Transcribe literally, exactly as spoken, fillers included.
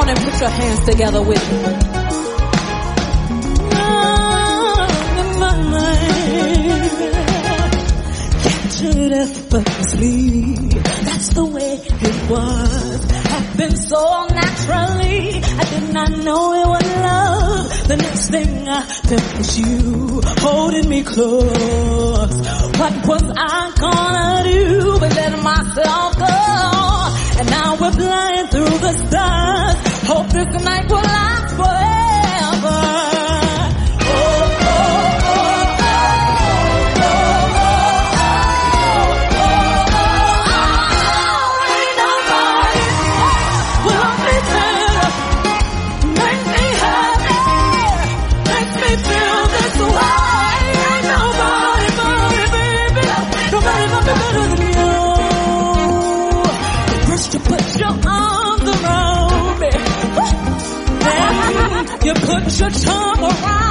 on and put your hands together with me. Captured effortlessly, that's the way it was. Happened so naturally, I did not know it was love. The next thing I felt was you holding me close. What was I gonna do but let myself go? And now we're flying through the stars. Hope this night will last forever. Oh, oh, oh, oh, oh, oh, oh, oh. Ain't nobody will be better. Makes me happy, makes me feel this way. Ain't nobody gonna be baby, nobody gonna be better than you. First you put your arms around me, then you put your tongue around